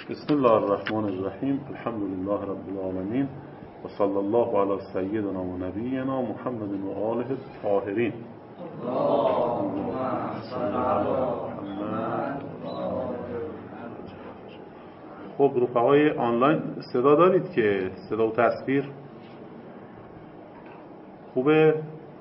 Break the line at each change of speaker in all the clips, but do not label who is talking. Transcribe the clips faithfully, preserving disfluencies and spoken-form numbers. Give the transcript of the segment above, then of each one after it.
بسم الله الرحمن الرحیم. الحمد لله رب العالمین و صلی الله علی سیدنا و نبینا محمد و آله الطاهرین. خب رفقای آنلاین صدا دارید که صدا و تصویر خوبه؟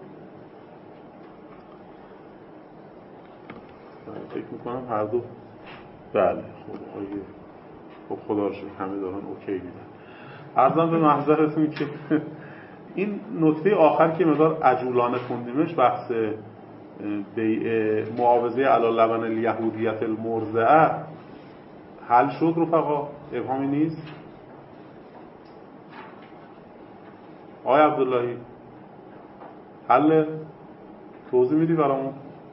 فکر میکنم هر دو بله. خب آیه خب خدا رو شکر همه دارن اوکی میدن. عرضم به محضرتون که این نکته آخر که مقدار عجولانه خوندیمش بحث بیع معاوضه علی لبن الیهودیت المرضعه حل شد رفقا؟ ابهامی نیست؟ آقای عبداللهی حل توضیح میدی برامون؟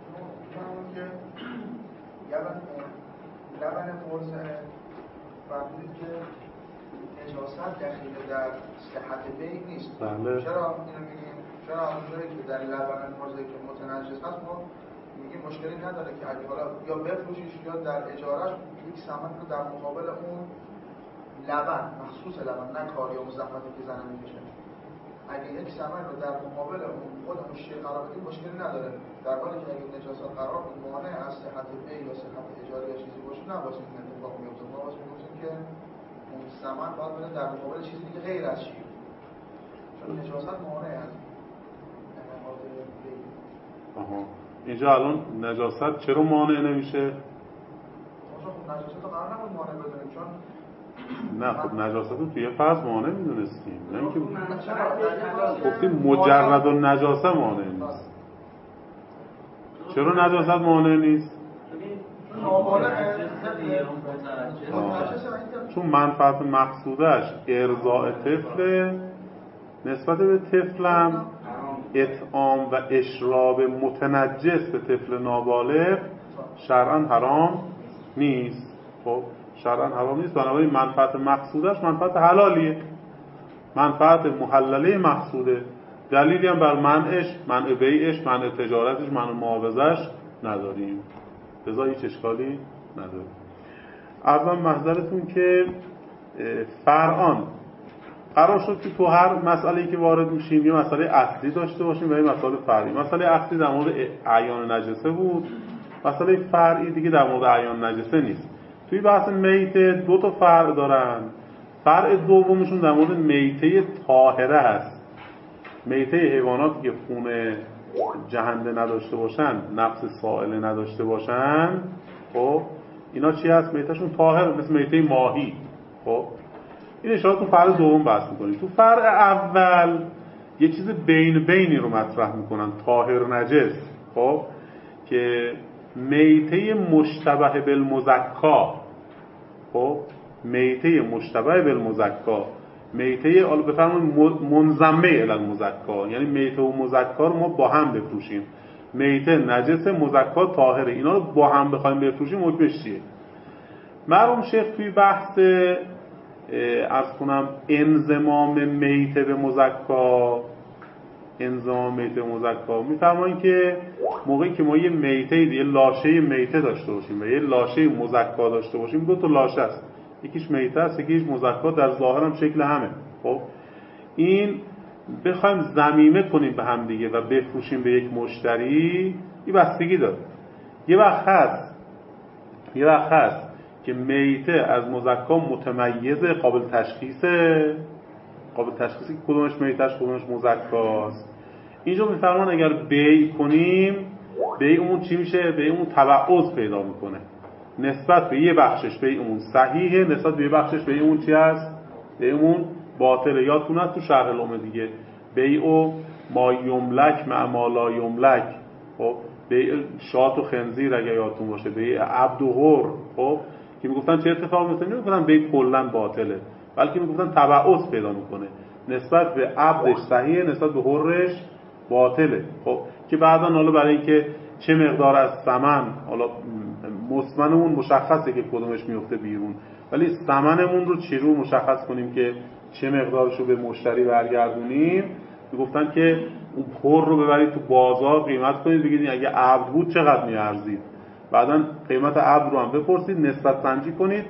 لبن مرضعه فرمودید که نجاست دخیل در صحت بیع نیست.
بله.
چرا اینو میگیم؟ چرا اونجایی که در لبن مرضعه که متنجس هست ما میگیم مشکلی نداره که اگه حالا یا بفروشیش یا در اجارهش یک ثمن رو در مقابل اون لبن مخصوص لبن نه کاری یا زحمتی که زنه میکشه اگه یک ثمن رو در مقابل اون خود اون شیء قرار بدیم مشکلی نداره، در حالی که اگه نجاست قرار بود مانع از صحت بیع یا صحت اجاره یا چیزی باشه نباشه این اتفاق میفته. ما واسه میگیم که اون ثمن باید بره در مقابل چیزی دیگه غیر از شیء، چون نجاست مانع از انعقاد بیع.
آها اینجا الان نجاست چرا مانع نمیشه؟
خب نجاست رو قرار نبود مانع بدونیم، چون
نه خب نجاست رو توی فرض مانع میدونستیم، نه اینکه گفتیم مجرد و نجاسه مانع نیست. چرا نجاست مانع نیست؟ چون منفعت مقصودش ارضاء طفل نسبت به طفلم اطعام و اشراب متنجس به طفل نابالغ شرعاً حرام نیست. خب شرعاً حرام نیست، بنابراین منفعت مقصودش منفعت حلالیه، منفعت محلله مقصوده. دلیلی هم بر منعش، منع بیعش، منع تجارتش، منع معاوضهش نداریم، لذا هیچ اشکالی نداریم. عرضم محضرتون که فرعان قرار شد که تو هر مسئله‌ای که وارد میشیم یه مسئله اصلی داشته باشیم و یه مسئله فرعی. مسئله اصلی در مورد اعیان نجسه بود، مسئله فرعی دیگه در مورد اعیان نجسه نیست. توی بحث میته دو تا فرع دارن. فرع دومشون در مورد میته طاهره هست. میته حیواناتی که خون جهنده نداشته باشن، نفس سائله نداشته باشن، خب اینا چی هست؟ میتهشون طاهر، مثل میته ماهی. خب این اشاره تو فرع دوم بحث میکنیم. تو فرع اول یه چیز بین بینی رو مطرح میکنن، طاهر نجس. خب که میته مشتبه بالمزکا، خب میته مشتبه بالمزکا، میته حالا بفرمایید منضمه الی المزکا، یعنی میته و مزکا رو ما با هم بفروشیم. میته نجس، مزکا طاهره، اینا رو با هم بخوایم بفروشیم حکمش چیه؟ مرحوم شیخ توی بحث عرض کنم انضمام میته به مزکا، انضمام میته به مزکا میفرمایید که موقعی که ما یه میته یه لاشه میته داشته باشیم و یه لاشه مزکا داشته باشیم، دو تا لاشه است، یکیش میته است یکیش مزکا، در ظاهر هم شکل همه. خب این بخوایم ضمیمه کنیم به هم دیگه و بفروشیم به یک مشتری، این بستگی داره. یه وقت هست یه وقت هست که میته از مزکا متمیزه، قابل تشخیصه، قابل تشخیصه که کدومش میتهش کدومش مزکاست. اینجا میفرمان اگر بیع کنیم، بیع اون چی میشه؟ بیع اون تبعض پیدا میکنه، نسبت به یه بخشش بیع اون صحیحه، نسبت به یه بخشش بیع اون چی هست؟ بیع اون باطله. یادتون هست تو شرح العمه دیگه بیع و ما یملک مع ما لا یملک، خب بیع شات و خنزیر اگه یادتون باشه، بیع عبد و حر، خب که میگفتن چه اتفاق میفته؟ نمیگفتن بیع کلا باطله، بلکه میگفتن تبعض پیدا میکنه، نسبت به عبدش صحیحه نسبت به حرش باطله. خب که بعداً حالا برای اینکه چه مقدار از ثمن، حالا مثمنمون مشخصه که کدومش میفته بیرون، ولی ثمنمون رو چجور مشخص کنیم که چه مقدارش رو به مشتری برگردونیم؟ میگفتن که اون حر رو ببرید تو بازار قیمت کنید، بگید اگه عبد بود چقدر میارزید، بعداً قیمت عبد رو هم بپرسید، نسبت سنجی کنید،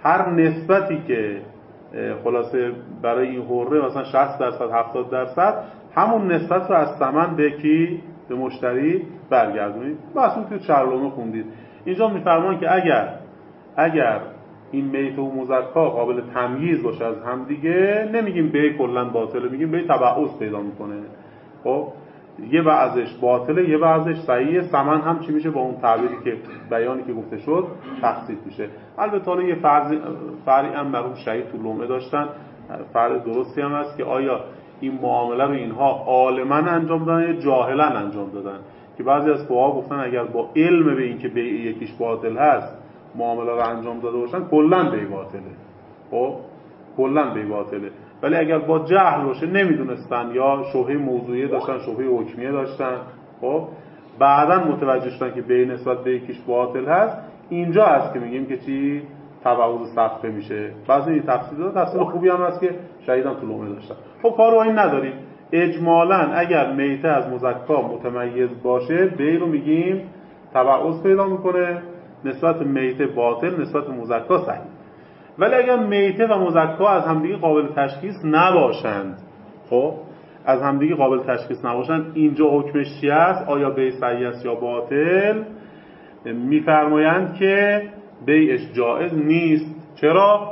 هر نسبتی که خلاصه برای این حره مثلا شصت درصد هفتاد درصد همون نسبت رو از ثمن به کی؟ به مشتری برگردونید. بس اون که چرلومه خوندید اینجا میفرمان که اگر اگر این میت و مزکا قابل تمییز باشه از هم دیگه، نمیگیم به کلا باطله، میگیم به تبعض پیدا میکنه. خب یه بعضش باطله یه بعضش صحیحه، ثمن هم چی میشه؟ با اون تعبیری که بیانی که گفته شد تخصیص میشه. البته حالا یه فرض فرعی هم مرحوم شهید تو لومه داشتن، فرض درستی هم هست که آیا این معامله رو اینها عالما انجام دادن یا جاهلا انجام دادن، که بعضی از فقها گفتن اگر با علم به این که بیع یکیش باطل هست معامله رو انجام داده باشن کلا بیع باطله. خب کلا بیع باطله. ولی اگر با جهل باشه نمیدونستن یا شبهه موضوعی داشتن شبهه حکمیه داشتن، خب بعداً متوجه شدن که بیع نسبت به یکیش باطل هست، اینجا هست که میگیم که چی؟ تبعوض صفقه میشه. بعضی این تفصیل داره، تفصیل خوبی هم هست که شهیدان تو لومه داشتن. خب کارو این نداریم. اجمالاً اگر میته از مزکا متمیز باشه بیع رو میگیم تبعوض پیدا میکنه، نسبت میته باطل نسبت مزکا صحیح. ولی اگر میته و مزکا از همدیگه قابل تشخیص نباشند، خب از همدیگه قابل تشخیص نباشند، اینجا حکمش چی است؟ آیا بیع صحیح است یا باطل؟ میفرمایند که بیعش جایز نیست. چرا؟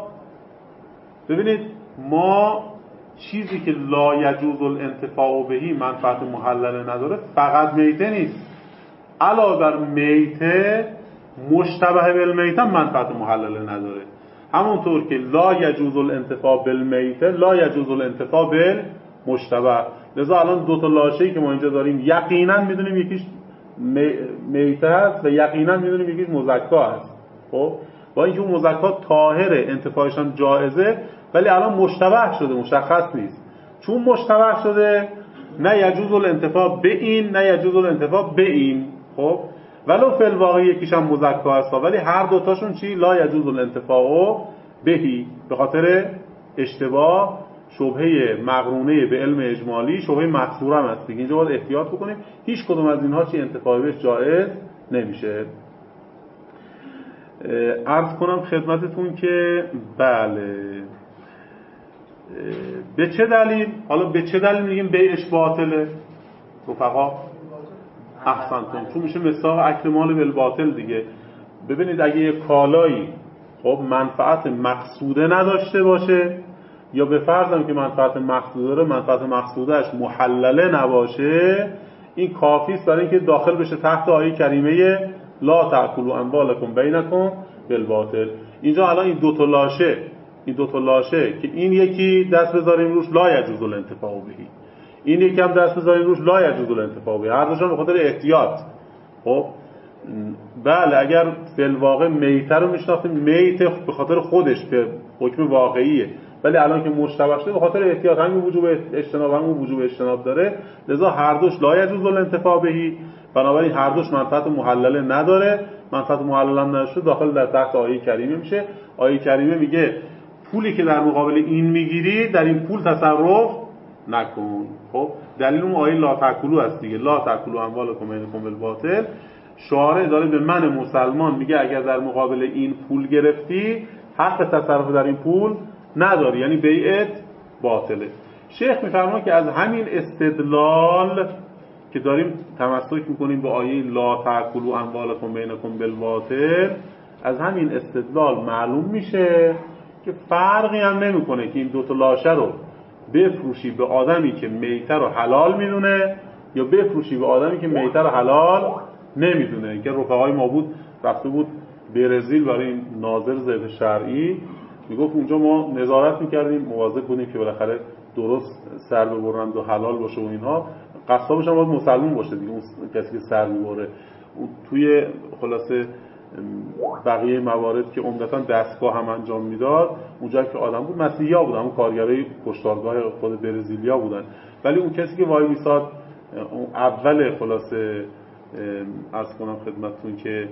ببینید ما چیزی که لا یجوز الانتفاع بهی منفعت محلله نداره فقط میته نیست، علاوه بر میته مشتبه بالمیته منفعت محلله نداره. همونطور که لا یجوز الانتفاع بالمیته لا یجوز الانتفاع بالمشتبه. لذا الان دو تا لاشه‌ای که ما اینجا داریم یقینا میدونیم یکیش میته است و یقینا میدونیم یکیش مزکا است. خب با اینکه اون مزکا طاهره انتفاعش هم جایزه، ولی الان مشتبه شده مشخص نیست. چون مشتبه شده نه یجوز الانتفاع به این نه یجوز الانتفاع به این. خب ولو فی الواقع یکیش هم مزکا است ولی هر دوتاشون چی؟ لا یجوز الانتفاع بهی، به خاطر اشتباه شبهه مقرونه به علم اجمالی، شبهه محصوره هم هست دیگه. اینجا باید احتیاط بکنیم هیچ کدوم از اینها چی انتفاع بهش جایز نمیشه. عرض کنم خدمتتون که بله به چه دلیل، حالا به چه دلیل میگیم بیعش باطله رفقا؟ احسنتون، چون میشه مثال اکل مال بالباطل دیگه. ببینید اگه یه کالایی خب منفعت مقصوده نداشته باشه، یا به فرضم که منفعت مقصوده داره منفعت مقصودهش محلله نباشه، این کافی است برای اینکه داخل بشه تحت آیه کریمه لا تأکلوا اموالکم بینکم بالباطل. اینجا الان این دو تا لاشه این دو تا لاشه که این یکی دست بذاریم روش لا یجوز الانتفاع بهی، این یکی هم دست بذاریم روش لا یجوز الانتفاع بهی، هر دوشون به خاطر احتیاط. خب بله اگر فی الواقع میته رو میشناختیم، میته به خاطر خودش به حکم واقعیه، ولی الان که مشتبه شده به خاطر احتیاط همین وجوب اجتناب همون وجوب اجتناب داره، لذا هر دوش لا یجوز الانتفاع بهی، بنابراین هر دوش منفعت محلله نداره. منفعت محلله نداشته داخل در تحت آیه کریمه میشه. آیه کریمه میگه پولی که در مقابل این میگیری در این پول تصرف نکن. خب دلیل اون آیه لا تأکلوا است دیگه، لا تأکلوا اموالکم بینکم بالباطل. شارع داره به من مسلمان میگه اگر در مقابل این پول گرفتی حق تصرف در این پول نداری، یعنی بیعت باطله. شیخ میفرماید که از همین استدلال که داریم تمسک میکنیم به آیه لا تأکلوا اموالکم بینکم بالباطل، از همین استدلال معلوم میشه که فرقی هم نمیکنه که این دو تا لاشه رو بفروشی به آدمی که میته رو حلال میدونه یا بفروشی به آدمی که میته رو حلال نمیدونه. که رفقای ما بود رفته بود برزیل برای این ناظر ذبح شرعی، میگفت اونجا ما نظارت میکردیم مواظب بودیم که بالاخره درست سر ببرند و حلال باشه و اینها. قصابش هم باید مسلمان باشه دیگه، اون کسی که سر میبره. توی خلاصه بقیه موارد که عمدتاً دستگاه هم انجام میداد، اونجا که آدم بود مسیحی‌ها بودن، اون کارگرای کشتارگاه خود برزیلیا بودن، ولی اون کسی که وای میساد اون اول خلاصه عرض کنم خدمتتون که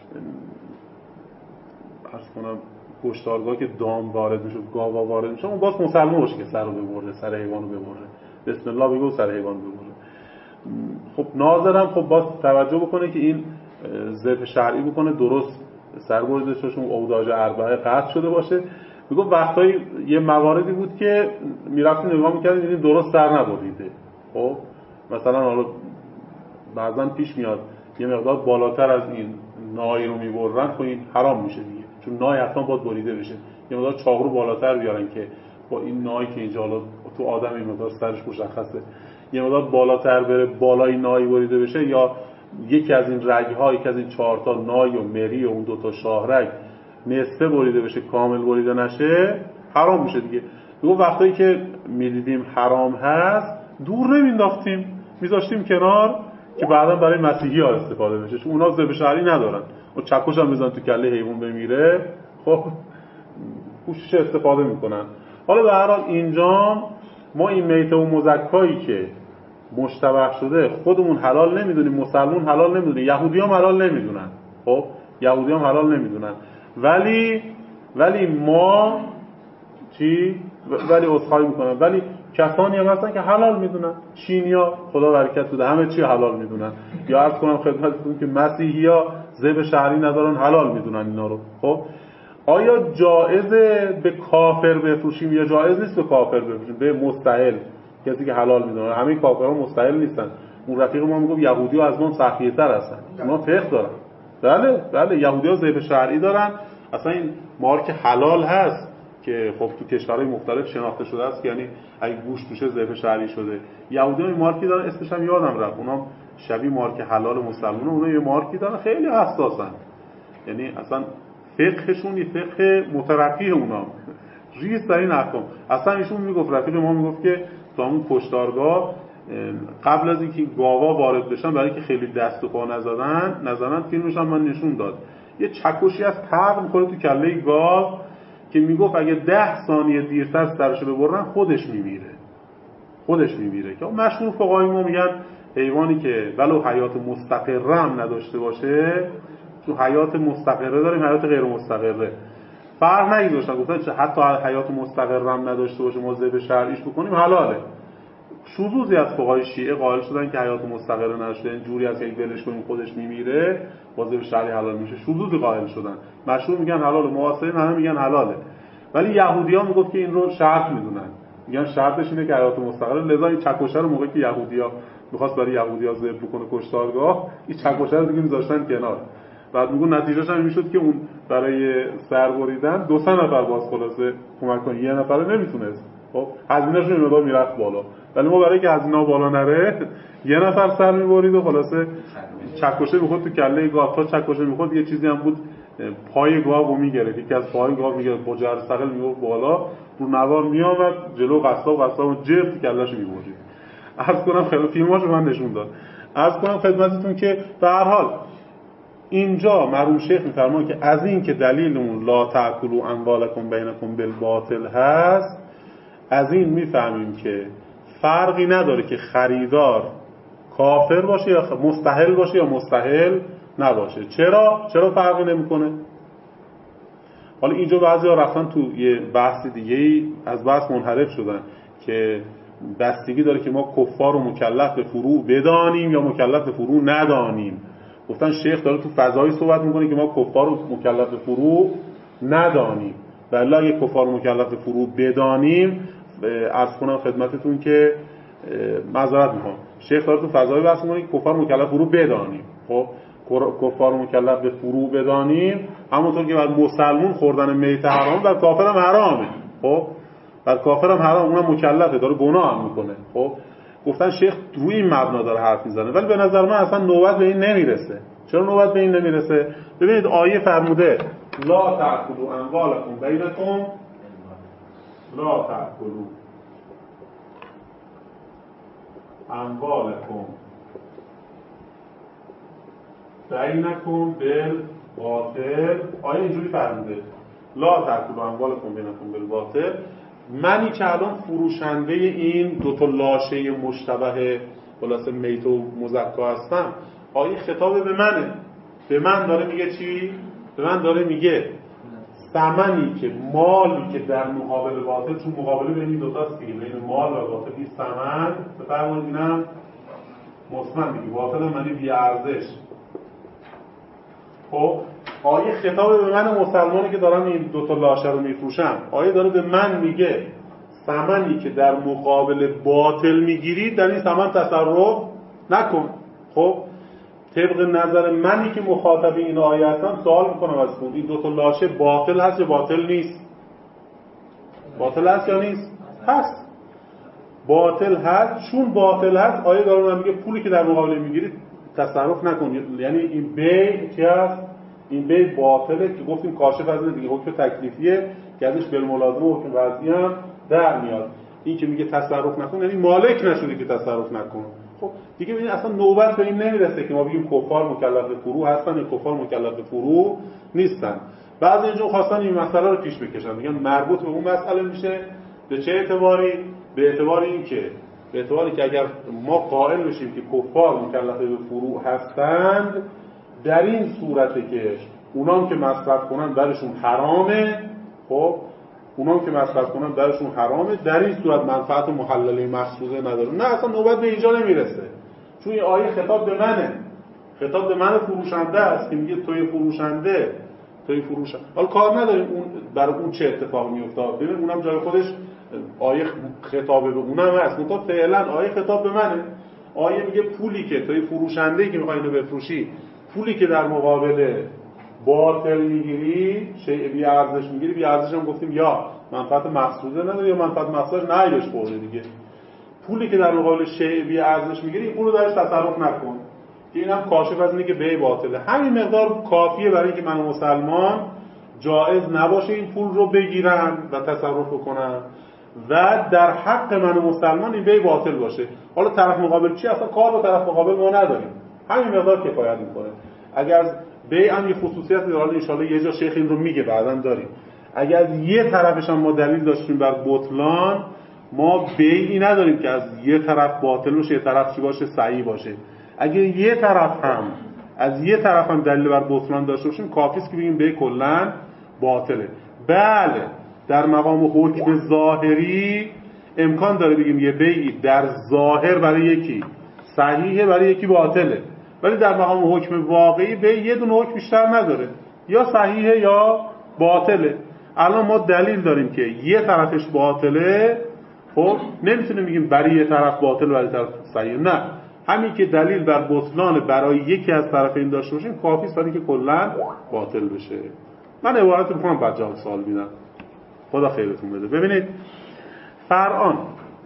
عرض کنم کشتارگاه که دام وارد میشه گاوا وارد میشه، اون باز مسلمان باشه که سر رو ببره، سر حیوان رو ببره، بسم الله بگو سر حیوان ببره. خب ناظرم خب باز توجه بکنه که این ذبح شرعی بکنه، درست سر بریده شده، اون اوداژ اربعه قطع شده باشه. میگه وقتایی یه مواردی بود که میرفتیم نگاه میکردیم دیدیم درست سر نبریده. خب مثلا حالا بعضن پیش میاد یه مقدار بالاتر از این نای رو میبرن، خب این حرام میشه دیگه، چون نای حتما باید بریده بشه. یه مقدار چاقو رو بالاتر بیارن که با این نای که اینجا حالا تو آدم این مقدار سرش مشخصه، یه مقدار بالاتر بره، بالای نای بریده بشه، یا یکی از این رگ‌ها، یکی از این چهار تا نای و مری و اون دو تا شاهرگ نصفه بریده بشه، کامل بریده نشه، حرام میشه دیگه. میگه وقتایی که میدیدیم حرام هست دور نمینداختیم، میذاشتیم کنار که بعدا برای مسیحی ها استفاده بشه، چون اونا ذبح شرعی ندارن. و چکش هم بزنن تو کله حیوان بمیره، خب پوشش استفاده میکنن. حالا به هر حال اینجا ما این میته و مزکایی که مشتبه شده خودمون حلال نمیدونیم، مسلمون حلال نمیدونه، یهودی هم حلال نمیدونن. خب یهودی هم حلال نمیدونن، ولی ولی ما چی؟ ولی عذرخواهی میکنن، ولی کسانی هم هستن که حلال میدونن. چینیا خدا برکت بده همه چی حلال میدونن. یا عرض کنم خدمتتون که مسیحی‌ها ذبح شرعی ندارن، حلال میدونن اینا رو. خب آیا جایزه به کافر بفروشیم یا جایز نیست به کافر بفروشیم؟ به مستحل، کسی که حلال میدونه. همه کافرها مستحل نیستن. اون رفیق ما میگه یهودی‌ها از ما سختی‌تر هستن، اونا فقه دارن. بله بله یهودی‌ها ذبح شرعی دارن. اصلا این مارک حلال هست که خب تو کشورهای مختلف شناخته شده است که یعنی اگه گوشت توشه ذبح شرعی شده. یهودی‌ها این مارکی دارن، اسمش هم یادم رفت، اونا شبیه مارک حلال مسلمانه، اونا یه مارکی دارن خیلی حساسن. یعنی اصلا فقهشون یه فقه مترقی اونا ریز در این احکام. اصلا ایشون میگفت، رفیق ما میگفت که تا اون کشتارگاه قبل از اینکه گاوا وارد بشن، برای که خیلی دست و پا نزدن نزدن فیلمش هم من نشون داد، یه چکشی از تق میخوره تو کله گاو که میگفت اگه ده ثانیه دیرتر سرشو ببرن خودش میمیره، خودش میمیره. که مشهور فقهای ما میگن حیوانی که ولو حیات مستقره هم نداشته باشه، تو حیات مستقره داریم حیات غیر مستقره، فرق نگذاشتن، گفتن چه حتی حیات مستقره هم نداشته باشه ما ذبح شرعیش بکنیم حلاله. شذوذی از فقهای شیعه قائل شدن که حیات مستقره نداشته، این جوری از که ولش کنیم خودش میمیره با ذبح شرعی حلال میشه، شذوذی قائل شدن. مشهور میگن حلاله، معاصرین همه میگن حلاله. ولی یهودی‌ها میگفت که این رو شرط میدونن، میگن شرطش اینه که حیات مستقره، لذا این چکشه رو موقعی که یهودی‌ها می‌خواست برای یهودی‌ها ذبح بکنه کشتارگاه، این چکشه رو دیگه می‌ذاشتن کنار. بعد میگن نتیجهش هم میشد که اون برای سر بریدن دو سه نفر باز خلاصه کمک کنه، یه نفر نمیتونست. خب هزینه‌اش رو مقدار میرفت بالا، ولی ما برای که هزینه‌ها بالا نره یه نفر سر میبرید و خلاصه چکشه میخورد تو کله گاو. تا چکشه میخورد یه چیزی هم بود پای گاو میگرفت، یکی از پای گاو میگرفت با جر ثقل میبرد بالا، رو نوار میآمد جلو قصاب قصاب جفت کلهشو میبرید. عرض کنم خیلی فیلماشو من نشون داد. عرض کنم خدمتتون که به هر حال اینجا مرحوم شیخ میفرماید که از این که دلیل اون لا تأکلوا اموالکم بینکم بالباطل هست، از این میفهمیم که فرقی نداره که خریدار کافر باشه یا مستحل باشه یا مستحل نباشه. چرا؟ چرا فرقی نمیکنه؟ حالا اینجا بعضی ها رفتن تو یه بحث دیگه ای از بحث منحرف شدن که بستگی داره که ما کفار و مکلف به فروع بدانیم یا مکلف به فروع ندانیم. گفتن شیخ داره تو فضایی صحبت میکنه که ما کفار و مکلف به فروع ندانیم، ولی اگه کفار و مکلف به فروع بدانیم، عرض کنم خدمتتون که معذرت میخوام، شیخ داره تو فضایی بحث میکنه که کفار مکلف فروع بدانیم. خب کفار مکلف به فروع بدانیم همونطور که بعد مسلمون خوردن میت حرام، در کافر هم حرامه. خب در کافر هم حرام، اونم مکلفه، داره گناه هم میکنه. خب گفتن شیخ روی این مبنا داره حرف میزنه، ولی به نظر من اصلا نوبت به این نمیرسه. چرا نوبت به این نمیرسه؟ ببینید آیه فرموده لا تأکلوا اموالکم بینکم، لا تأکلوا اموالکم بینکم بالباطل. آیه اینجوری فرموده لا تأکلوا اموالکم بینکم بالباطل. منی که الان فروشنده این دو تا لاشه مشتبه خلاصه میت و مزکا هستم، آیه خطاب به منه، به من داره میگه چی؟ به من داره میگه ثمنی که مالی که در مقابل باطل، چون مقابله بین این دو تاست دیگه، بین مال و باطل این ثمن، بفرمایید اینم مثمن دیگه، باطل هم معنی بی ارزش. خب آیه خطاب به من مسلمانی که دارم این دو تا لاشه رو میفروشم، آیه داره به من میگه ثمنی که در مقابل باطل میگیرید در این ثمن تصرف نکن. خب طبق نظر منی که مخاطب این آیه هستم سوال میکنم از خود، این دو تا لاشه باطل هست یا باطل نیست؟ باطل هست یا نیست؟ هست. باطل هست. چون باطل هست آیه داره من میگه پولی که در مقابل میگیرید تصرف نکن. یعنی این بیع چی هست؟ این بیع باطله که گفتیم کاشف از دیگه حکم تکلیفیه که ازش بالملازمه حکم وضعی هم در میاد. این که میگه تصرف نکن یعنی مالک نشدی که تصرف نکن. خب دیگه ببین اصلا نوبت به این نمیرسه که ما بگیم کفار مکلف به فروع هستن یا کفار مکلف به فروع نیستن. بعضی اینجا خواستن این مسئله رو پیش بکشن، میگن مربوط به اون مسئله میشه. به چه اعتباری؟ به اعتبار این که به اعتباری که اگر ما قائل بشیم که کفار مکلف به فروع هستند، در این صورته که اونام که مصرف کنن درشون حرامه. خب اونام که مصرف کنن درشون حرامه، در این صورت منفعت محلله مقصوده نداره. نه اصلا نوبت به اینجا نمیرسه، چون این آیه خطاب به منه، خطاب به من فروشنده است که میگه توی فروشنده توی فروشنده. حالا کار نداریم اون برای اون چه اتفاقی میفته، ببین اونم جای خودش آیه خطاب به اونم هست، منتها فعلا آیه خطاب به منه. آیه میگه پولی که توی فروشنده‌ای که میخوای اینو بفروشی، پولی که در مقابل باطل میگیری، شیء بی ارزش میگیری، بی ارزش هم گفتیم یا منفعت مقصوده نداره یا منفعت مقصودش نایلش خورده دیگه. پولی که در مقابل شیء بی ارزش میگیری اون رو درش تصرف نکن. که اینم کاشف از اینه که بیع باطله. همین مقدار کافیه برای اینکه من مسلمان جایز نباشه این پول رو بگیرم و تصرف بکنم و در حق من مسلمان این بیع باطل باشه. حالا طرف مقابل چی؟ اصلا کار با طرف مقابل ما نداریم، همین مقدار کفایت میکنه. اگر از بیع هم یه خصوصیت داره، ان شاءالله یه جا شیخ این رو میگه بعداً داریم. اگر از یه طرفش هم ما دلیل داشتیم بر بطلان، ما بیعی نداریم که از یه طرف باطل باشه یه طرف چی باشه صحیح باشه. اگر یه طرف هم از یه طرف هم دلیل بر بطلان داشته باشیم کافی است که بگیم بیع کلاً باطله. بله در مقام حکم ظاهری امکان داره بگیم یه بیعی در ظاهر برای یکی صحیحه برای یکی باطله، ولی در مقام حکم واقعی بیع یه دونه حکم بیشتر نداره، یا صحیحه یا باطله. الان ما دلیل داریم که یه طرفش باطله، خب نمیتونیم بگیم برای یه طرف باطل و برای طرف صحیح. نه، همین که دلیل بر بطلان برای یکی از طرفین داشته باشیم کافی است برای اینکه کلا باطل بشه. من عبارت رو می‌کنم بعد جواب سوال میدم. خدا خیرتون بده. ببینید فرعان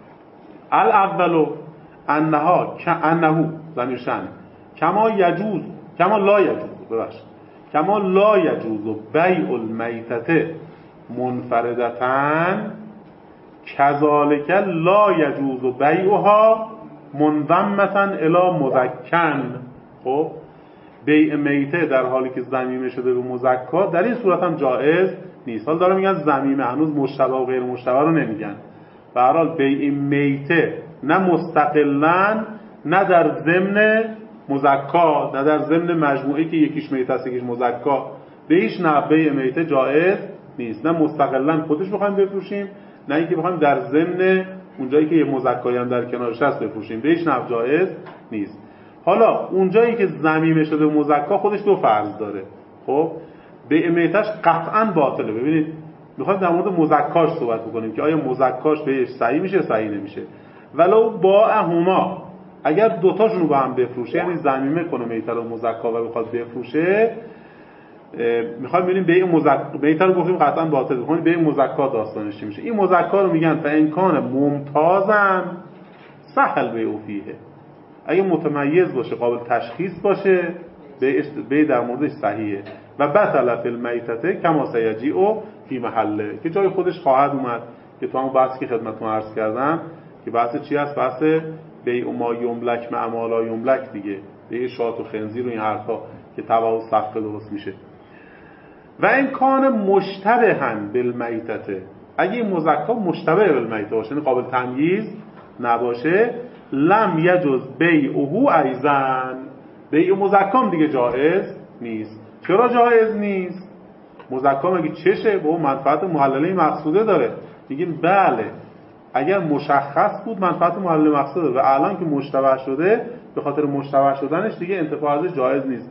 الاولو انها انه ضمیر شأن کما یجوز کما لا یجوز ببخشید کما لا یجوز بیع المیتة منفردتن کذالک لا یجوز بیعها منضمة الی مزکن. خب بیع میته در حالی که ضمیمه شده به مزکا در این صورت هم جایز نیست. حالا دارم میگن ضمیمه، هنوز مشتبه و غیر مشتبه رو نمیگن. به هر حال بیع میته نه مستقلاً نه در ضمن مزکا، نه در ضمن مجموعه‌ای که یکیش میته است یکیش مزکا، به هیچ نحو بیع میته جایز نیست. نه مستقلاً خودش بخوایم بفروشیم، نه اینکه بخوایم در ضمن اونجایی که یه مزکایی هم در کنارش هست بفروشیم، به هیچ نحو جایز نیست. حالا اونجایی که ضمیمه شده مزکا خودش دو فرض داره. خب بیع میتهش قطعاً باطله. ببینید میخوایم در مورد مزکاش صحبت بکنیم که آیا مزکاش بهش صحیح میشه صحیح نمیشه. ولو باعهما، اگر دوتاشون رو با هم بفروشه، یعنی ضمیمه کنه میته رو مزکا و بخواد بفروشه، میخوایم ببینیم بیع مزکا میته رو گفتیم قطعاً باطل، میخوایم بیع مزکا داستانش چی میشه. این مزکا رو میگن فامکان ممتازن سهل بیع فیه، اگه متمیز باشه قابل تشخیص باشه بیع در موردش صحیحه. و بطل فی المیتة کما سیجیء فی محله، که جای خودش خواهد اومد که تو همون بحثی که خدمتتون عرض کردم که بحث چی هست، بحث بیع ما یملک مع ما لا یملک دیگه، بیع شات و خنزیر و این حرفا که تبع و صفقه درست میشه. و این کان مشتبها بالمیتة، اگه این مزکا مشتبه بالمیتة باشه یعنی قابل تمییز نباشه، لم یجوز بیعه ایضا، بیع مزکام دیگه جایز نیست. چرا جایز نیست؟ مزکام اگه چشه با منفعت محلله مقصوده داره. میگیم بله اگر مشخص بود منفعت محلله مقصوده داره و الان که مشتبه شده به خاطر مشتبه شدنش دیگه انتفاع ازش جایز نیست.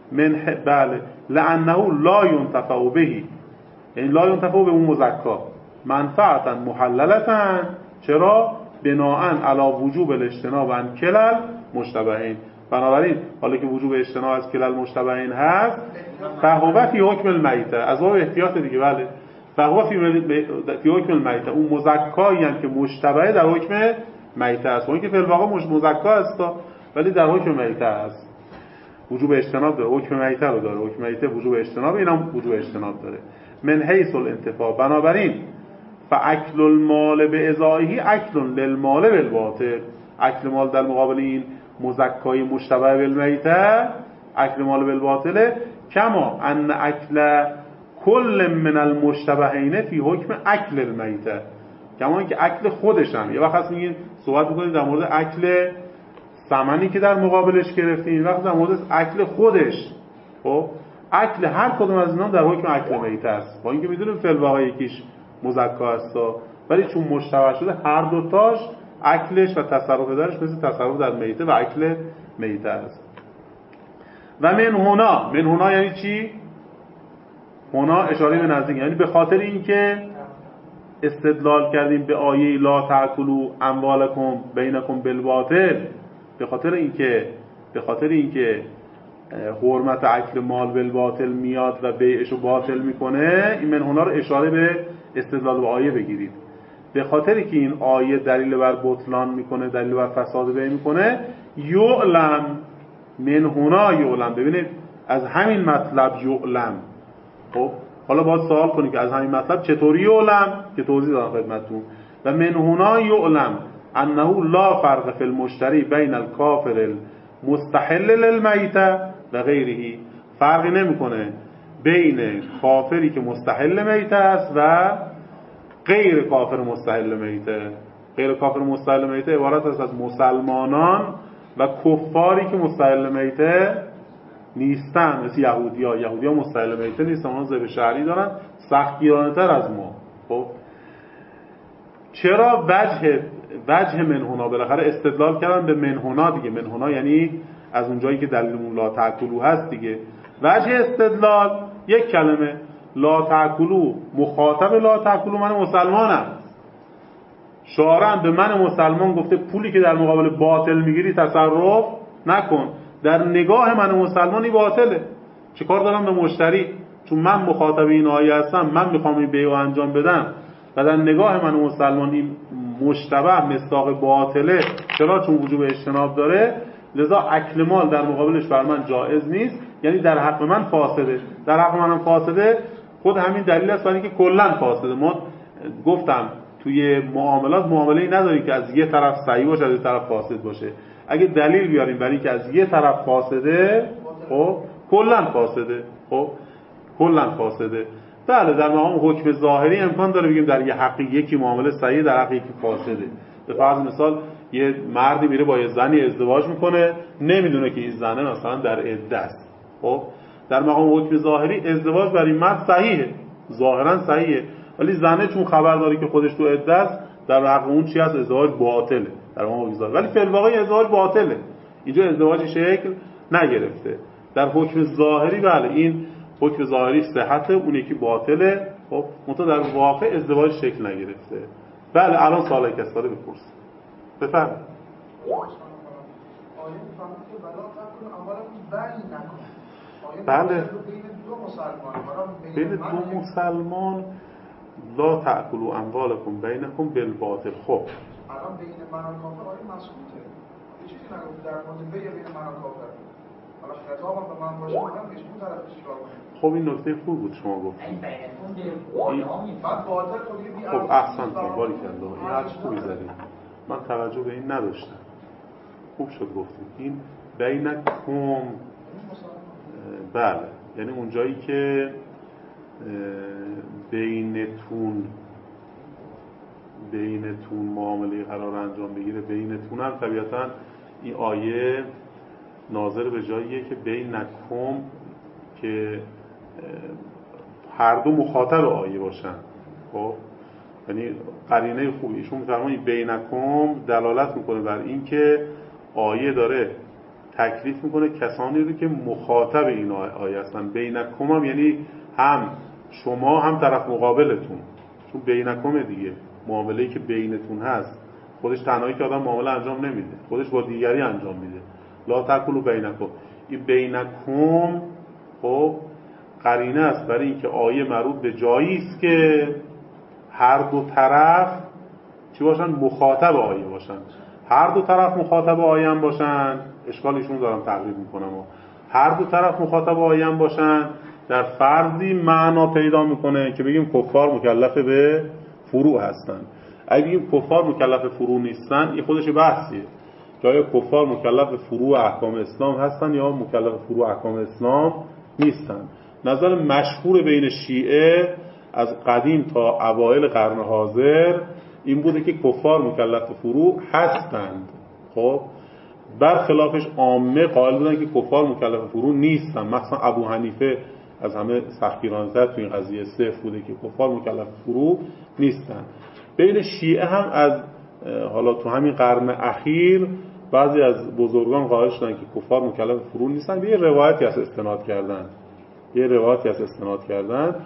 من ح... بله لانه لا ينتفع به، یعنی لا ينتفع به اون مزکا منفعتا محللتا، چرا؟ بناءً علی وجوب الاجتناب عن کلل مشتبهین. بنابراین حالا که وجوب اجتناب از کلل مشتبهین هست، فهو فی حکم المیته، از باب احتیاط دیگه، بله فهو فی فی حکم المیته، اون مزکایی هم که مشتبه در حکم میته است، اون که فی الواقع مش مزکا است ولی در حکم میته است، وجوب اجتناب داره، حکم میته رو داره، حکم میته وجوب اجتناب، اینم وجوب اجتناب داره. من حیث الانتفاع، بنابراین فاکل المال به ازائه اکل للمال بالباطل، اکل مال در مقابل این مزکای مشتبه بالمیته اکل مال بالباطل، کما ان اکل کل من المشتبهین فی حکم اکل المیته، کما اینکه اکل خودش هم، یه وقت هست میگین صحبت میکنید در مورد اکل ثمنی که در مقابلش گرفتیم، این وقت در مورد اکل خودش. خب اکل هر کدوم از اینا در حکم اکل میته است، با اینکه میدونیم فی الواقع یکیش مزکا است، ولی چون مشتبه شده هر دوتاش اکلش و تصرف دارش مثل تصرف در میته و اکل میته است. و من هنا، من هنا یعنی چی؟ هنا اشاره به نزدیک، یعنی به خاطر اینکه استدلال کردیم به آیه لا تأکلوا اموالکم بینکم بالباطل، به خاطر اینکه به خاطر اینکه حرمت اکل مال بالباطل میاد و بیعشو باطل میکنه، این من هنا رو اشاره به استدلال به آیه بگیرید. به خاطر که این آیه دلیل بر بطلان میکنه، دلیل بر فساد بیع میکنه، یعلم من هنا یعلم، ببینید از همین مطلب یعلم. خب حالا باید سوال کنید که از همین مطلب چطوری یعلم، که توضیح دادم خدمتتون. و من هنا یعلم انه لا فرق فی المشتری بین الکافر المستحل للمیته و غیره، فرقی نمیکنه بین کافری که مستحل میته است و غیر کافر مستحل میته. غیر کافر مستحل میته عبارت است از مسلمانان و کفاری که مستحل میته نیستن، مثل یهودی ها. یهودی ها مستحل میته نیستن، اونها ذبح شرعی دارن، سختگیرانه تر از ما. خب چرا وجه وجه منهونا، بالاخره استدلال کردن به منهونا دیگه، منهونا یعنی از اونجایی که دلیلمون لا تأکلوا هست دیگه. وجه استدلال یک کلمه، لا تأکلوا، مخاطب لا تأکلوا من مسلمانم، شارع به من مسلمان گفته پولی که در مقابل باطل میگیری تصرف نکن، در نگاه من مسلمانی باطله، چه کار دارم به مشتری؟ چون من مخاطب این آیه هستم، من میخوام این بیع انجام بدم و در نگاه من مسلمانی مشتبه مصداق باطله، چرا؟ چون وجوب اجتناب داره، لذا اکل مال در مقابلش بر من جایز نیست، یعنی در حق من فاسده. در حق منم فاسده، خود همین دلیل است برای اینکه کلا فاسده. ما گفتم توی معاملات معامله‌ای نداری که از یه طرف صحیح باشه از یه طرف فاسد باشه. اگه دلیل بیاریم برای اینکه از یه طرف فاسده، خب کلا فاسده، خب کلا فاسده. بله در مقام حکم ظاهری امکان داره بگیم در یه حقی یکی معامله صحیح، در حقی یکی فاسده. به فرض مثال یه مردی میره با یه زنی ازدواج میکنه، نمیدونه که این زنه مثلا در عده است. خب در مقام حکم ظاهری ازدواج برای مرد صحیحه، ظاهرا صحیحه، ولی زنه چون خبر داره که خودش تو عده است، در حق اون چی هست؟ ازدواج باطله در مقام حکم ظاهری، ولی فی الواقع ازدواج باطله، اینجا ازدواج شکل نگرفته. در حکم ظاهری بله این حکم ظاهری صحته، اون یکی باطله. خب منتها در واقع ازدواج شکل نگرفته. بله الان سوال کسی داره بپرس. بفرمایید.
آیه میفهمید که بلا تکن اموالکم بین نکن.
بله
بین دو مسلمان،
بین دو مسلمان لا تأکلوا اموالکم بینکم بالباطل. خب
الان بین من و کافر آیه مسکوته، یه چیزی نگفت در مورد بین بین من و کافر. حالا خطابم به من باشه میگم که اون طرف چیکار کنه.
خب این نکته خوب بود شما گفتید.
این بعد باطل تو دیگه
خب احسنتون، باری کردم، این حرف خوبی زدید، من توجه به این نداشتم، خوب شد گفتید. این بینکم، بله یعنی اون جایی که بینتون بینتون معامله قرار انجام بگیره، بینتون هم طبیعتا این آیه ناظر به جاییه که بینکم که هر دو مخاطب آیه باشن. خب یعنی قرینه خوبی ایشون می‌فرمایید بینکم دلالت میکنه بر این که آیه داره تکلیف میکنه کسانی رو که مخاطب این آیه هستن. بینکم هم یعنی هم شما هم طرف مقابلتون، چون بینکم دیگه معامله‌ای که بینتون هست، خودش تنهایی که آدم معامله انجام نمیده، خودش با دیگری انجام میده. لا تاکلوا بینکم، این بینکم خب قرینه است برای اینکه آیه مربوط به جایی است که هر دو طرف چی باشن؟ مخاطب آیه باشن. هر دو طرف مخاطب آیه هم باشن، اشکالشون دارم تقریب میکنم، هر دو طرف مخاطب آیه هم باشن در فرضی معنا پیدا میکنه که بگیم کفار مکلف به فروع هستن. اگه بگیم کفار مکلف فروع نیستن، این خودش بحثیه که آیا کفار مکلف فروع احکام اسلام هستن یا مکلف فروع احکام اسلام نیستن. نظر مشهور بین شیعه از قدیم تا اوایل قرن حاضر این بوده که کفار مکلف فروع هستند. خب برخلافش عامه قائل بودن که کفار مکلف فروع نیستن. مثلا ابو حنیفه از همه سختگیرانه‌تر تو این قضیه صفر بوده که کفار مکلف فروع نیستن. بین شیعه هم از حالا تو همین قرن اخیر بعضی از بزرگان قائل شدن که کفار مکلف فروع نیستن. به یه روایتی از استناد کردن یه روایتی از استناد کردن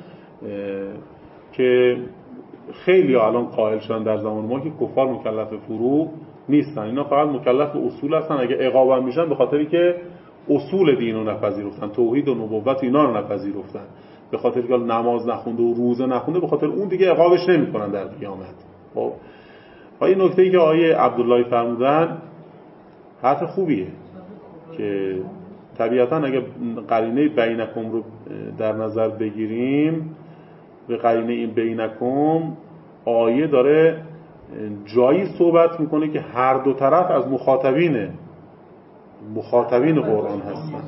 که خیلی الان قائل شدن در زمان ما که کفار مکلف فروع نیستن. اینا فقط مکلف به اصول هستن. اگه عقاب هم میشن به خاطری که اصول دین رو نپذیرفتن، توحید و نبوت اینا رو نپذیرفتن، به خاطر که نماز نخونده و روزه نخونده، به خاطر اون دیگه عقابش نمیکنن در قیامت. خب این نکته‌ای که آیه عبدالله فرمودن حرف خوبیه که طبیعتا اگه قرینه بینکم رو در نظر بگیریم، به قرینه این بینکم آیه داره جایی صحبت میکنه که هر دو طرف از مخاطبینه مخاطبین قرآن هستن.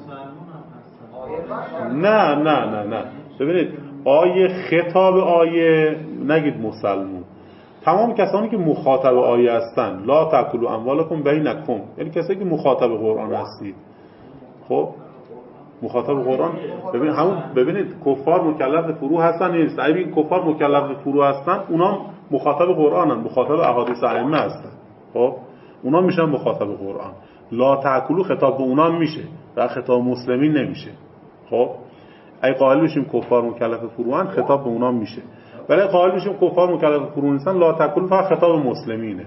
نه نه نه نه ببینید آیه خطاب آیه نگید مسلمون، تمام کسانی که مخاطب آیه هستن. لا تاکلوا اموالکم بینکم، یعنی کسایی که مخاطب قرآن هستید. خب مخاطب قرآن ببینید همون ببینید کفار مکلف فروع هستن نیست. اگه این کفار مکلف فروع هستن، اونا مخاطب قرآنن، مخاطب احادیث ائمه هستن. خب اونا میشن مخاطب قرآن. لا تاکلوا خطاب به اونا میشه و خطاب مسلمین نمیشه. خب اگه قائل بشیم کفار مکلف فروعن، خطاب به اونا میشه. ولی قائل بشیم کفار مکلف فروع نیستن، لا تاکلوا فقط خطاب مسلمینه.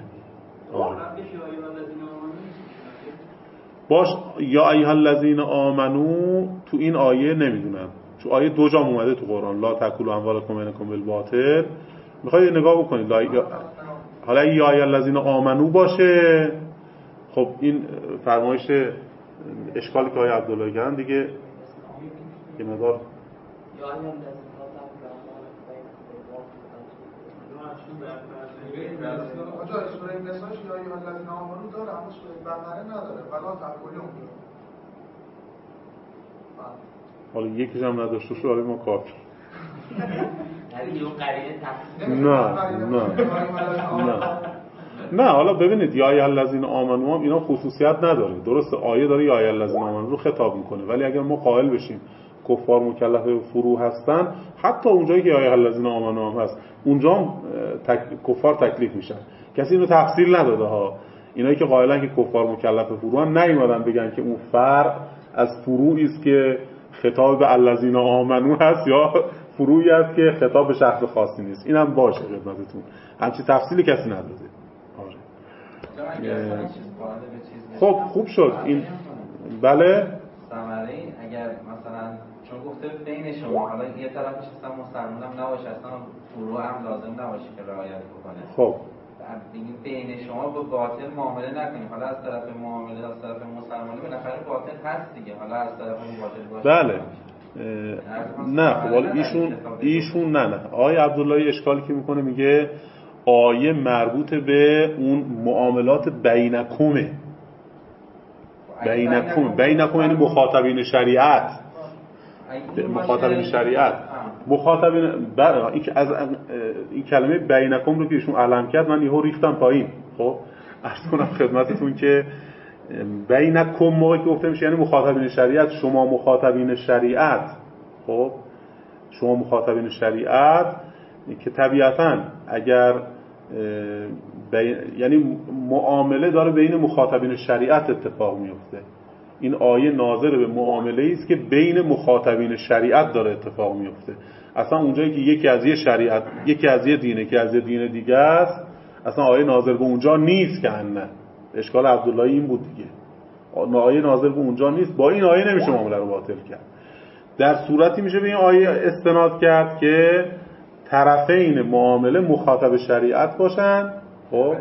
باش یا ایها الذین آمنو تو این آیه نمیدونم، چون آیه دو جا اومده تو قرآن، لا تاکلوا اموالکم بینکم بالباطل. میخواید نگاه بکنید حالا یا ایها الذین آمنو باشه، خب این فرمایش اشکالی که آیه عبدالله کردن دیگه یه مقدار
آجا سوره نساش یا ایها الذین آمنو داره، اما سوره بقره نداره. فلا تاکلوا
حالا یکیش هم نداشته شو، ما کافی.
نه
نه نه نه حالا ببینید یا ایها الذین آمنو هم اینا خصوصیت نداره. درسته آیه داره یا ایها الذین آمنو رو خطاب میکنه، ولی اگر ما قائل بشیم کفار مکلف فروع هستن، حتی اونجایی که یا ایها الذین آمنو هم هست اونجا هم تک... کفار تکلیف میشن. کسی اینو تفصیل نداده ها. اینایی که قائلن که کفار مکلف فروع هم نیومدن بگن که اون فرع از فروعی است که خطاب به الذین آمنو هست یا فروعی است که خطاب به شخص خاصی نیست. اینم باشه خدمتتون، همچین تفصیلی کسی نداده. آره خب خوب شد این. بله
ثمره این اگر مثلا چون گفته بین شما، حالا یه طرفش اصلا مسلمان هم نباشه، اصلا فروع هم لازم نباشه که رعایت بکنه.
خب
بین شما با باطل معامله نکنید. حالا از طرف معامله از طرف مسلمانی بالاخره باطل هست دیگه، حالا از طرف باطل باشه.
بله نه خب حالا ایشون ایشون نه نه آیه عبدالله اشکالی که میکنه میگه آیه مربوط به اون معاملات بینکمه. بینکم بینکم یعنی مخاطبین شریعت، مخاطبین شریعت مخاطبین بر این از این کلمه بینکم رو که ایشون علم کرد من یهو ریختم پایین. خب عرض کنم خدمتتون که بینکم موقعی که گفته میشه یعنی مخاطبین شریعت، شما مخاطبین شریعت. خب شما مخاطبین شریعت که طبیعتاً اگر بین... یعنی معامله داره بین مخاطبین شریعت اتفاق میفته. این آیه ناظر به معامله‌ای است که بین مخاطبین شریعت داره اتفاق میفته. اصلا اونجایی که یکی از یه شریعت، یکی از یه دینه، که از یه دین دیگه است، اصلا آیه ناظر به اونجا نیست که نه. اشکال عبدالله این بود دیگه. آیه ناظر به اونجا نیست، با این آیه نمیشه معامله رو باطل کرد. در صورتی میشه به این آیه استناد کرد که طرفین معامله مخاطب شریعت باشن. خب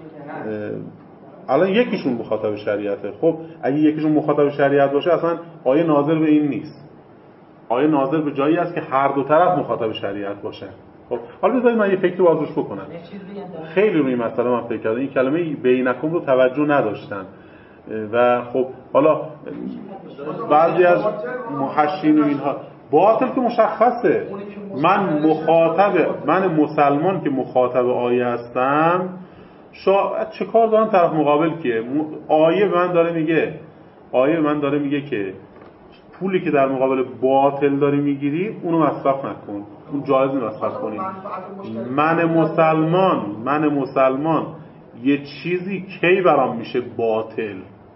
الان یکیشون مخاطب شریعته. خب اگه یکیشون مخاطب شریعت باشه اصلا آیه ناظر به این نیست. آیه ناظر به جایی است که هر دو طرف مخاطب شریعت باشن. خب حالا بذارید من یه فکری بازش بکنم. خیلی روی مسئله من فکر کردم. این کلمه بینکم رو توجه نداشتن و خب حالا بعضی از محشین و اینها باطل که مشخصه. من مخاطب، من مسلمان که مخاطب آیه هستم، شاید چه کار دارن طرف مقابل که آیه به من داره میگه، آیه به من داره میگه که پولی که در مقابل باطل داری میگیری اونو مصرف نکن، اون جایز نیست مصرف کنی. من مسلمان من مسلمان یه چیزی کی برام میشه باطل؟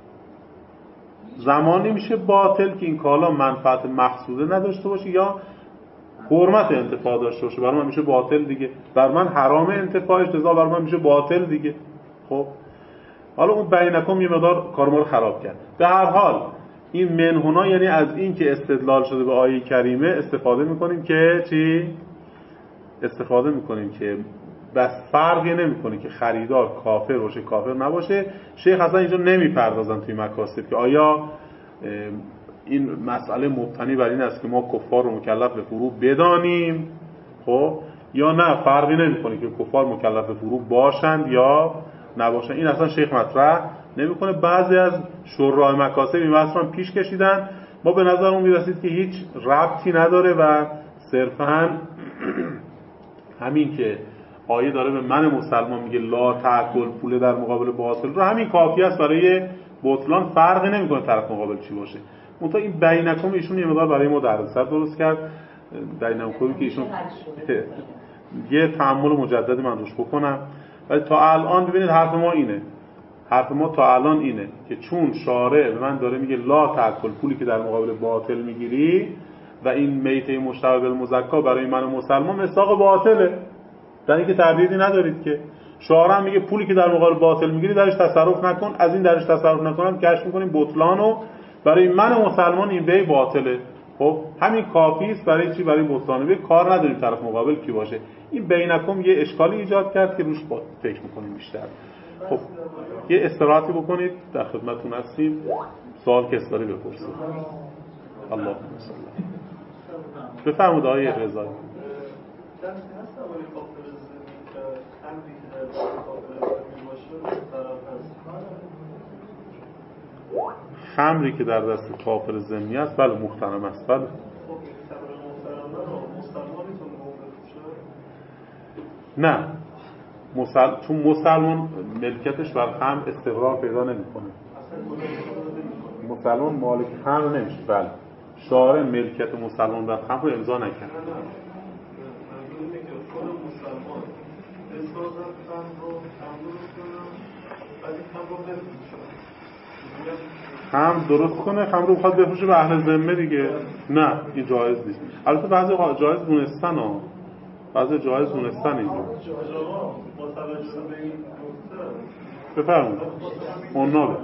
زمانی میشه باطل که این کالا منفعت مقصوده نداشته باشه یا حرمت انتفاع داشته باشه. برای من میشه باطل دیگه. بر من حرام انتفاعش، لذا برای من میشه باطل دیگه. خب حالا اون بینکم یه مقدار کار ما رو خراب کرد. به هر حال این منهونا یعنی از این که استدلال شده به آیه کریمه استفاده میکنیم که چی؟ استفاده میکنیم که بس فرقی نمیکنه که خریدار کافر باشه کافر نباشه. شیخ اصلا اینجا نمیپردازن توی مکاسب که آیا این مسئله مبتنی بر این است که ما کفار رو مکلف به فروع بدانیم خب یا نه، فرقی نمیکنه که کفار مکلف به فروع باشند یا نباشند. این اصلا شیخ مطرح نمیکنه. بعضی از شراح مکاسب این مسئله رو پیش کشیدن. ما به نظرمون میرسید که هیچ ربطی نداره و صرفاً همین که آیه داره به من مسلمان میگه لا تأکل پول در مقابل باطل رو، همین کافی است برای بطلان. فرقی نمیکنه طرف مقابل چی باشه. منتها این بینکم ایشون یه مقدار برای ما دردسر درست کرد. بینکمی که ایشون یه تأمل مجددی من روش بکنم. ولی تا الان ببینید حرف ما اینه، حرف ما تا الان اینه که چون شارع به من داره میگه لا تأکل پولی که در مقابل باطل میگیری و این میته مشتبه بالمزکا برای من مسلمان مساق باطله، در اینکه تردیدی ندارید که شارع میگه پولی که در مقابل باطل میگیری درش تصرف نکن. از این درش تصرف نکنم کشف میکنیم بطلانو برای من مسلمان این بی باطله. خب همین کافی است برای چی؟ برای بطلان بی. کار نداریم طرف مقابل کی باشه. این بینکم یه اشکالی ایجاد کرد که روش با فکر میکنیم بیشتر. خب یه استراحتی بکنید، در خدمتتون هستیم. سوال کس داره بپرسید. اللهم صل. بفرمایید آقای رضایی. خمری که در دست کافر ذمی است بله محترم است. بله نه مسل... چون مسلمان ملکتش بر خمر استقرار پیدا نمیکنه. مسلمان مالک خمر نمیشه. بله شارع ملکت مسلمان بر خمر رو امضا نکرد. خمر درست کنه، خمر رو بخواد بفروشه به اهل ذمه دیگه. نه این جایز نیست. البته بعضی جایز دونستن ها، بعضی جایز دونستن اینجا. بفرمایید اونا به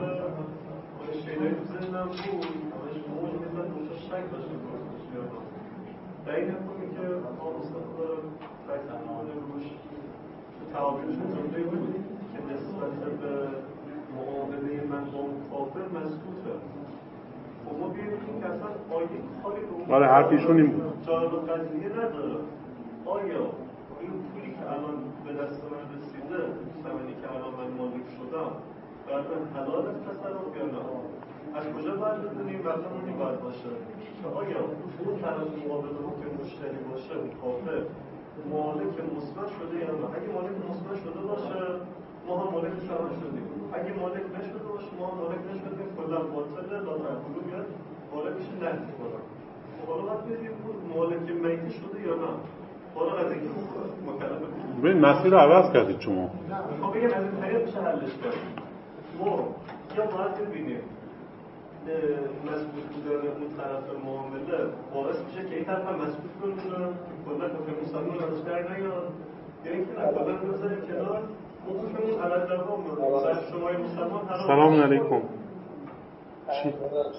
معامله من با کافر مسکوته. خب ما بیاییم که اصلا آیه کاری رو
آره حرفیشون این بود
جالب قضیه نداره. آیا این پولی که الان به دست من رسیده، ثمنی که الان من مالک شدم، بعد حلال است تصرف یا نه؟ از کجا باید بدونیم؟ مثلا اونی باید باشه که آیا اون طرف مقابل رو که مشتری باشه اون کافر مالک مثبت شده یا نه؟ اگه مالک مثبت شده باشه ما هم مالک ثمن شدیم. اگه مالک نشده باشه ما هم مالک نشدیم. کلا باطله لا تأکلوا میاد مالکش نهی کنه. حالا باید ببینیم مالک میت شده یا نه. حالا از اینکه مکلف
ببین مسیر رو عوض کردید شما.
خب بگم از این طریق میشه حلش کرد. ما یا باید ببینیم مسئول بودن اون طرف معامله باعث میشه که این طرف هم مسئول کنه کلا که مسلمان ازش در نیاد یا اینکه کلا بذاریم کنار حقوقمون علی دوام سر شما مسلمان حرام.
سلام علیکم. چی؟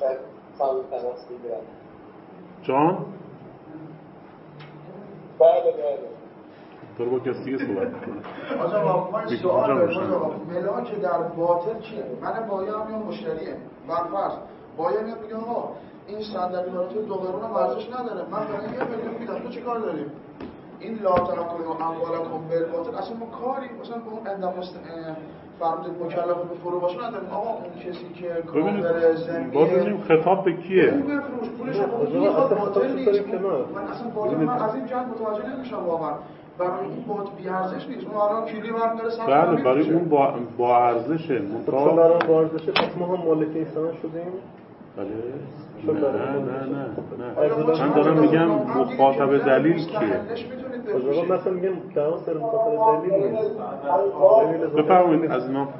جان؟
بله بله.
داره با کسی دیگه صحبت کنه.
آقا من سوال دارم. آقا ملاک در باطل چیه؟ من بایا هم یا مشتریه. برفرض بایا میاد میگه آقا این صندلی برای تو دو قرون ارزش نداره. من برای یه میلیون میدم. تو چیکار داری؟ این لا تاکل و اموالکم بالباطل اصلا ما کاری مثلا به اون اندمست فرمود مکلف به فرو باشه نداریم. آقا اون کسی که کافر زمین
باز ببینیم خطاب به کیه؟
بفروش پولش رو میخواد باطل نیست. من اصلا باطل من از این جهت متوجه نمیشم واقعا. برای این باطل بی ارزش نیست. اون الان کیلی برمی‌داره صد تومن.
بله برای اون با با ارزشه.
چون برای با ارزشه پس ما هم مالک اینسان شدیم.
بله.
نه
نه نه نه نه. من دارم میگم مخاطب دلیل کیه؟
آقا مثلا میگم در سر مخاطب دلیل نیست.
بفرمایید از اینا.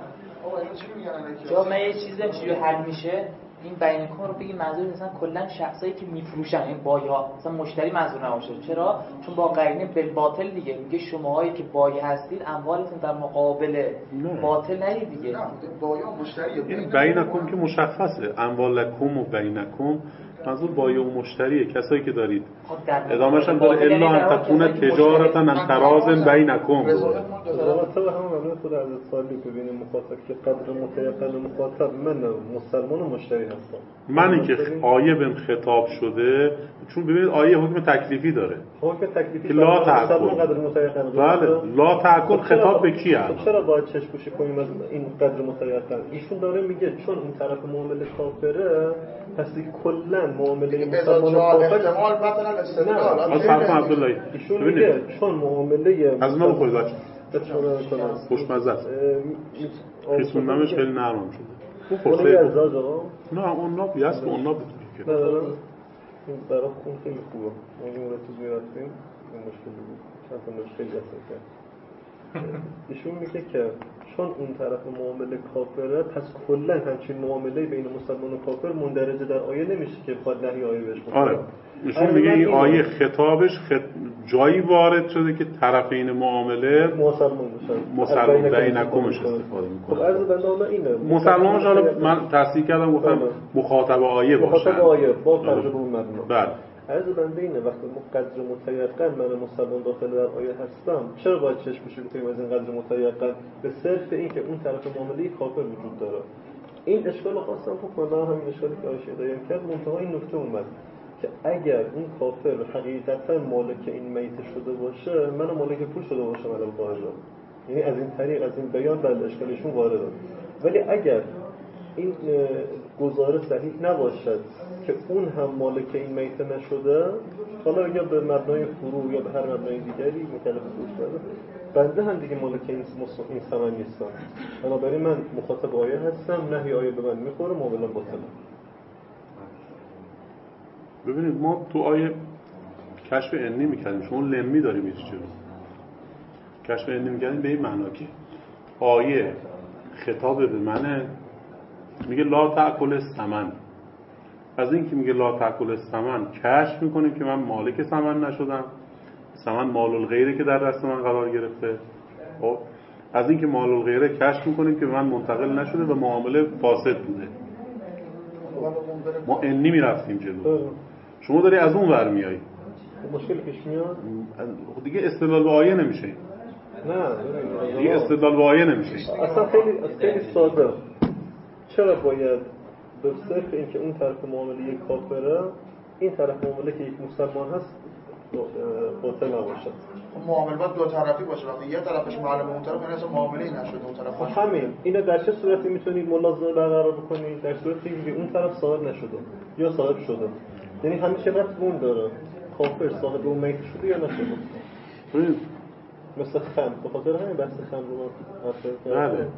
جا من یه چیزی چجوری حل میشه این بیان کن رو بگی منظور مثلا کلا شخصایی که میفروشن این بایها مثلا مشتری منظور نباشه. چرا؟ چون با قرینه بالباطل دیگه میگه شماهایی که بای هستید اموالتون در مقابل نه. باطل نرید دیگه.
نه بایا مشتریه.
این بینکم که مشخصه اموالکم و بینکم منظور بایع و مشتریه. کسایی که دارید ادامهش هم داره الا ان تكون تجارتا عن تراض بینکم.
رابطه به همون مبنای خود از سالی ببینیم مخاطب که قدر متیقن مخاطب من مسلمان و مشتری هستم.
منی که آیه بهم خطاب شده چون ببینید آیه حکم تکلیفی داره.
حکم تکلیفی
لا تأکل.
قدر متیقن.
بله لا تأکل خطاب به کی است؟
چرا باید چشم پوشی کنیم از این قدر متیقن؟ ایشون داره میگه چون اون طرف معامله کافره پس دیگه کلا معامله مسلمان و کافر
احتمال مثلا استدلال
اصلا عبداللهی
ایشون میگه چون معامله
از ما بخورید بچه خوشمزه است خیسوندمش خیلی نرم شده
اون خورده از آج آقا؟
نه اون ناب یست که اون ناب بتونی که
نه نه این برای خون خیلی خوبه ما این مورد توز میرفتیم این مشکلی بود چند تا مشکلی هست ایشون میگه که چون اون طرف معامله کافره پس کلا همچین معامله بین مسلمان و کافر مندرجه در آیه نمیشه که بخواد نهی آیه بهش بکنه.
آره ایشون میگه این آیه خطابش خط... جایی وارد شده که طرفین معامله
مسلمان باشن
مسلمان بینکمش استفاده میکنه.
خب عرض بنده حالا اینه
مسلمانش حالا من تصحیح کردم گفتم مخاطب آیه باشه.
مخاطب آیه با فرض به اون مبنا.
بله
عرض بنده اینه وقتی ما قدر متیقن من مسلمان داخل در آیه هستم چرا باید چشم پوشی بکنیم از این قدر متیقن به صرف این که اون طرف معامله کافر وجود داره. این اشکال خواستم بکنم همین اشکالی که آیه دایم کرد منتها این نکته اومد که اگر اون کافر حقیقتا مالک این میت شده باشه من مالک پول شده باشم الان قاعده یعنی از این طریق از این بیان بله اشکالشون وارده. ولی اگر این گزاره صحیح نباشد که اون هم مالک این میت نشده حالا یا به مبنای فروع یا به هر مبنای دیگری مکلف فروش بده بنده هم دیگه مالک این این ثمن نیستم. بنابراین من مخاطب آیه هستم نهی آیه به من میخوره معامله باطله.
ببینید ما تو آیه کشف عنی میکردیم شما لمی داریم میشه جلو کشف عنی میکردیم به این معنا که آیه خطاب به منه میگه لا تأکل الثمن. از این که میگه لا تأکل الثمن کشف میکنیم که من مالک ثمن نشدم. ثمن مال الغیره که در دست من قرار گرفته. خب از این که مال الغیره کشف میکنیم که من منتقل نشده و معامله فاسد بوده. ما عنی میرفتیم جلو شما داری از اون ور میایی
مشکل پیش میاد
دیگه استدلال به آیه نمیشه.
نه
دیگه استدلال به آیه نمیشه.
اصلا خیلی خیلی ساده. چرا باید به صرف اینکه اون طرف معامله یک کافره این طرف معامله که یک مسلمان هست باطل نباشد؟
معامله باید دو طرفی باشه. وقتی یه طرفش معلومه اون طرف یعنی معامله‌ای نشده اون طرف باشه.
همین اینو در چه صورتی میتونید ملاحظه برقرار بکنید؟ در صورتی که اون طرف صاحب نشده یا صاحب شده. یعنی همیشه مفهوم داره کافر صاحب اون میت شده یا نشده.
ببین
مثل خمر به خاطر همین بحث خمر رو ما حرف
بله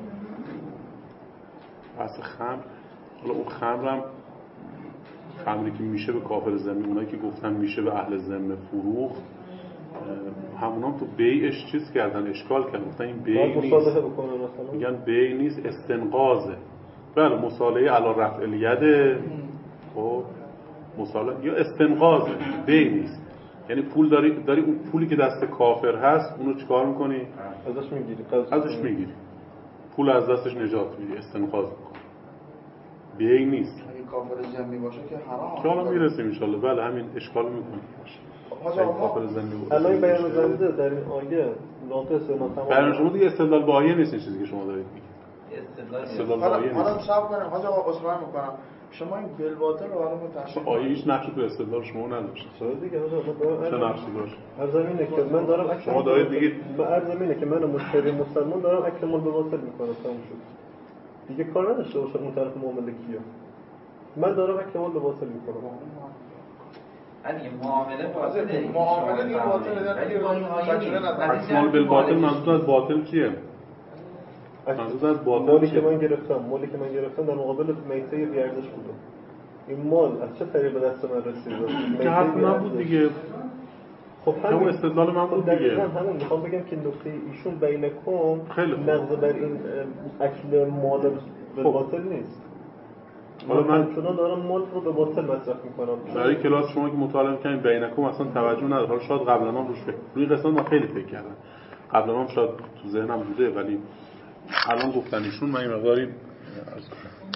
بحث خمر حالا اون خمرم خمری که میشه به کافر ذمه اونایی که گفتن میشه به اهل ذمه فروخت همونام تو بیعش چیز کردن اشکال کردن گفتن این بیع نیست
مصالحه بکنن مثلا
میگن بیع نیست استنقاضه بله مصالحه علی رفع الید، خب مصالحه یا استنقاض بی نیست، یعنی پول داری داری اون پولی که دست کافر هست اونو چیکار میکنی؟
ازش میگیری،
ازش میگیری، پول از دستش نجات میدی، استنقاض میکنی، بی نیست.
اگه کافر ذمی باشه که حرام.
که حالا میرسیم ان شاء الله. بله همین اشکال میکنه.
حاجا
کافر ذمی بود.
الان بیان زنده در این آیه ناقص ناتمام.
بیان شما دیگه استدلال با آیه نیست این چیزی که شما دارید میگید.
استدلال
حالا حالا صبر کنیم. حاجا آقا اصلاح میکنم. شما این بالباطل رو برام تشریح
آیه هیچ نقشی تو استدلال شما نداشت.
چرا دیگه حاجا ما
چه نقشی داشت؟
هر زمینه که من دارم اکل
شما دارید دیگه
هر زمینه که من مشتری مسلمان دارم اکل مال به باطل میکنم تموم شد. دیگه کار نداشته باشه اون طرف معامله کیه. من دارم اکل مال به باطل میکنم.
دیگه معامله باطله،
معامله دیگه باطله، ولی با این آیه
اکمال بالباطل منظور از باطل چیه؟ منظور از باطل
مالی که من گرفتم، مالی که من گرفتم در مقابل میته بی ارزش بوده. این مال از چه طریق به دست من رسید؟
که حرف من بود دیگه.
خب
همون استدلال من بود دیگه.
دقیقاً همون میخوام بگم که نکته ایشون بینکم
خیلی خوب
نقض بر این اکل مال به باطل نیست.
حالا من
چون دارم مال رو به باطل مصرف میکنم.
برای کلاس شما که مطالعه می‌کنید بینکم اصلا توجه نداره. حالا شاید قبلا هم روش فکر روی قسمت من خیلی فکر کردم. قبلا هم شاید تو ذهنم بوده ولی الان گفتن ایشون من این مقداری